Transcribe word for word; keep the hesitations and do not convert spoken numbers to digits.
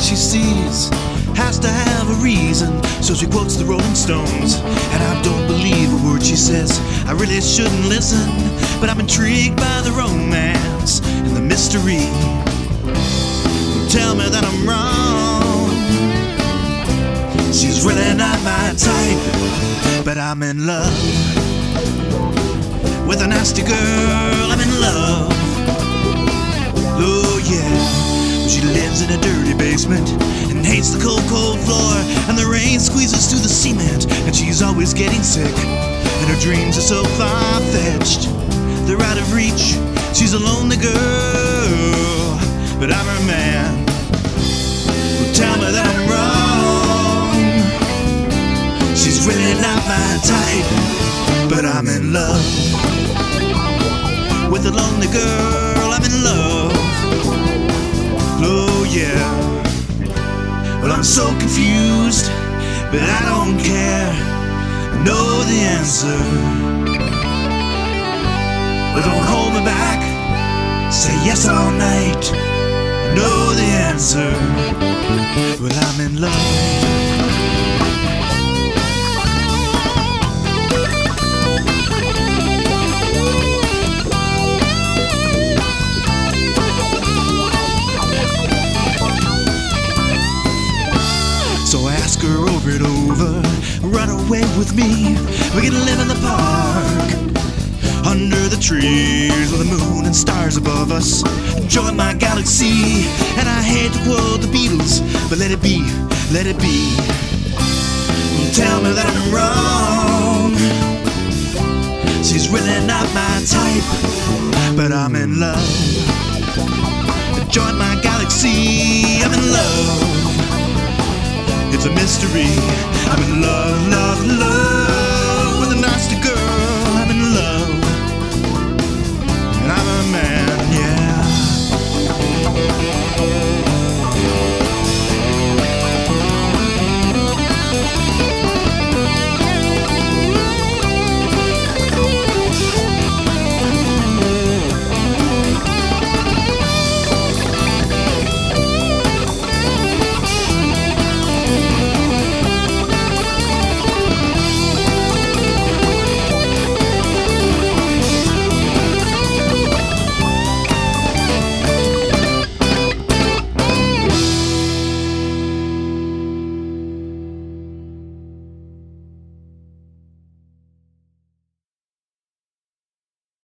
she sees has to have a reason, so she quotes the Rolling Stones. And I don't believe a word she says, I really shouldn't listen, but I'm intrigued by the romance and the mystery. Tell me that I'm wrong. She's really not my type, but I'm in love with a nasty girl. I'm in love. Oh yeah. She lives in a dirty basement and hates the cold, cold floor, and the rain squeezes through the cement, and she's always getting sick, and her dreams are so far-fetched, they're out of reach. She's a lonely girl, but I'm her man. Well, tell me that I'm wrong. She's really not my type, but I'm in love with a lonely girl. I'm in love. Oh yeah. Well, I'm so confused, but I don't care. I know the answer. Well, don't hold me back. Say yes all night. I know the answer. Well, I'm in love. So I ask her over and over, run away with me. We can live in the park, under the trees with the moon and stars above us. Join my galaxy. And I hate to quote the Beatles, but let it be, let it be. Tell me that I'm wrong. She's really not my type, but I'm in love. Join my galaxy. I'm in love. It's a mystery. I'm in love, love, love.